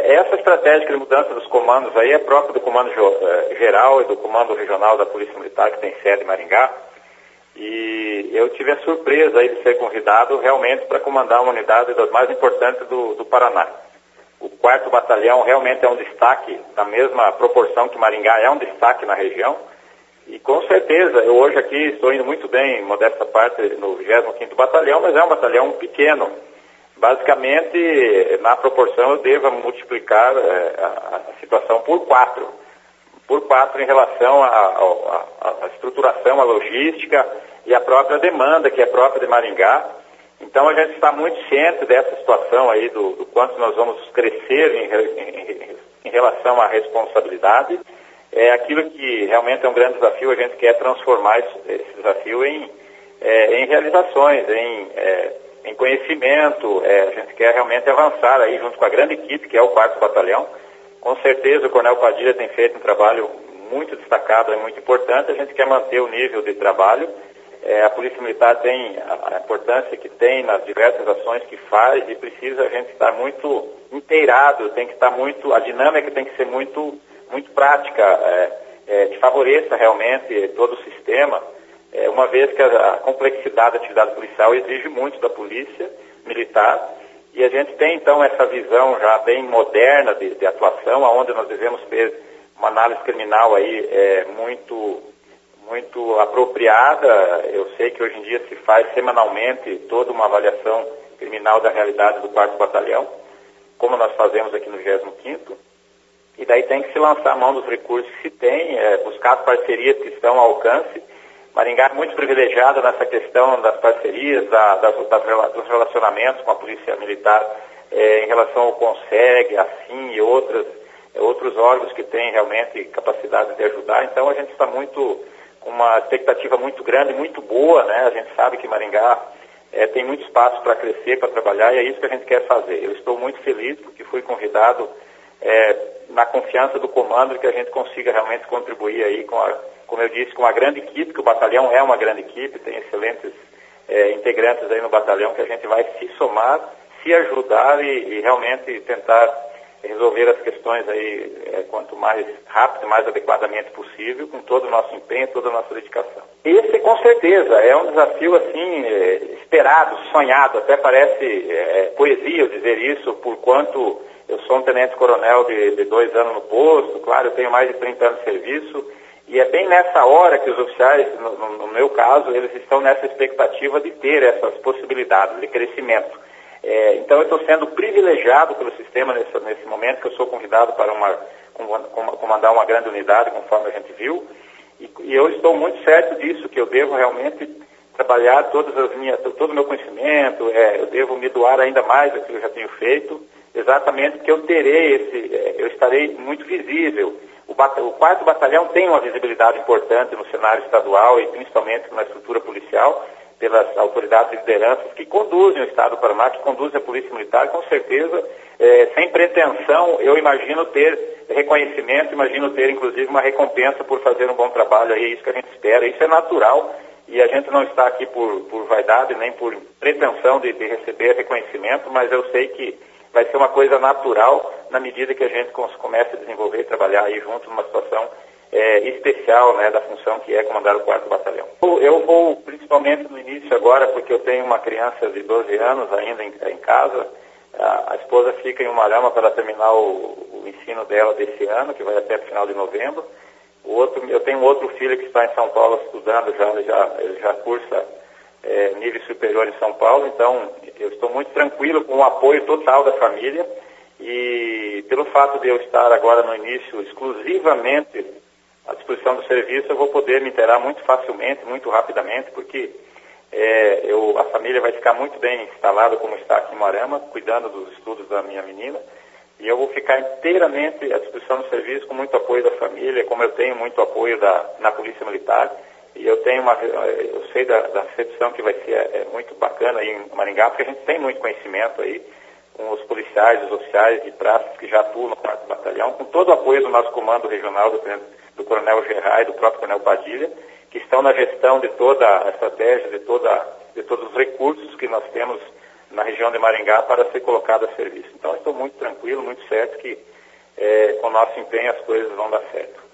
Essa estratégia de mudança dos comandos aí é própria do Comando Geral e do Comando Regional da Polícia Militar, que tem sede em Maringá. E eu tive a surpresa aí de ser convidado realmente para comandar uma unidade das mais importantes do Paraná. O 4º Batalhão realmente é um destaque, na mesma proporção que Maringá é um destaque na região. E com certeza, eu hoje aqui estou indo muito bem, modesta parte, no 25º Batalhão, mas é um batalhão pequeno. Basicamente, na proporção, eu devo multiplicar a situação por 4. Por 4 em relação à estruturação, à logística e à própria demanda, que é própria de Maringá. Então, a gente está muito ciente dessa situação aí, do quanto nós vamos crescer em relação à responsabilidade. É aquilo que realmente é um grande desafio, a gente quer transformar esse desafio em realizações, em conhecimento, a gente quer realmente avançar aí junto com a grande equipe, que é o 4º Batalhão. Com certeza o Coronel Padilha tem feito um trabalho muito destacado, é muito importante, a gente quer manter o nível de trabalho. A Polícia Militar tem a importância que tem nas diversas ações que faz e precisa a gente estar muito inteirado, tem que estar muito, a dinâmica tem que ser muito prática, que favoreça realmente todo o sistema, uma vez que a complexidade da atividade policial exige muito da Polícia Militar, e a gente tem então essa visão já bem moderna de atuação, onde nós devemos ter uma análise criminal aí muito apropriada. Eu sei que hoje em dia se faz semanalmente toda uma avaliação criminal da realidade do 4º Batalhão, como nós fazemos aqui no 25º, e daí tem que se lançar a mão dos recursos que se tem, buscar as parcerias que estão ao alcance. Maringá é muito privilegiada nessa questão das parcerias, dos relacionamentos com a Polícia Militar em relação ao CONSEG, assim, e outros órgãos que têm realmente capacidade de ajudar. Então a gente está com uma expectativa muito grande, muito boa, né? A gente sabe que Maringá tem muito espaço para crescer, para trabalhar, e é isso que a gente quer fazer. Eu estou muito feliz porque fui convidado na confiança do comando, que a gente consiga realmente contribuir aí como eu disse, com uma grande equipe, que o batalhão é uma grande equipe, tem excelentes integrantes aí no batalhão, que a gente vai se somar, se ajudar e realmente tentar resolver as questões aí quanto mais rápido, mais adequadamente possível, com todo o nosso empenho, toda a nossa dedicação. Esse, com certeza, é um desafio, assim, esperado, sonhado, até parece poesia eu dizer isso, por quanto eu sou um tenente-coronel de 2 anos no posto, claro, eu tenho mais de 30 anos de serviço, e é bem nessa hora que os oficiais, no meu caso, eles estão nessa expectativa de ter essas possibilidades de crescimento. Então eu estou sendo privilegiado pelo sistema nesse momento, que eu sou convidado para comandar uma grande unidade, conforme a gente viu, e eu estou muito certo disso, que eu devo realmente trabalhar todo o meu conhecimento, eu devo me doar ainda mais do que eu já tenho feito, exatamente porque eu estarei muito visível. O 4º Batalhão tem uma visibilidade importante no cenário estadual e principalmente na estrutura policial, pelas autoridades e lideranças que conduzem o Estado do Paraná, que conduzem a Polícia Militar, com certeza, sem pretensão, eu imagino ter reconhecimento, imagino ter, inclusive, uma recompensa por fazer um bom trabalho, aí é isso que a gente espera, isso é natural, e a gente não está aqui por vaidade, nem por pretensão de receber reconhecimento, mas eu sei que vai ser uma coisa natural na medida que a gente comece a desenvolver e trabalhar aí junto numa situação especial, né, da função que é comandar o 4º Batalhão. Eu vou, principalmente no início agora, porque eu tenho uma criança de 12 anos ainda em casa. A esposa fica em Umarama para terminar o ensino dela desse ano, que vai até o final de novembro. Eu tenho um outro filho que está em São Paulo estudando, ele já cursa nível superior em São Paulo, então eu estou muito tranquilo com o apoio total da família, e pelo fato de eu estar agora no início exclusivamente à disposição do serviço, eu vou poder me inteirar muito facilmente, muito rapidamente, porque a família vai ficar muito bem instalada, como está aqui em Umarama, cuidando dos estudos da minha menina, e eu vou ficar inteiramente à disposição do serviço, com muito apoio da família, como eu tenho muito apoio na Polícia Militar, e eu sei da recepção que vai ser muito bacana aí em Maringá, porque a gente tem muito conhecimento aí com os policiais, os oficiais de praças que já atuam no 4º Batalhão, com todo o apoio do nosso comando regional, do Coronel Gerard e do próprio Coronel Padilha, que estão na gestão de toda a estratégia, de todos os recursos que nós temos na região de Maringá para ser colocada a serviço. Então, estou muito tranquilo, muito certo que com o nosso empenho as coisas vão dar certo.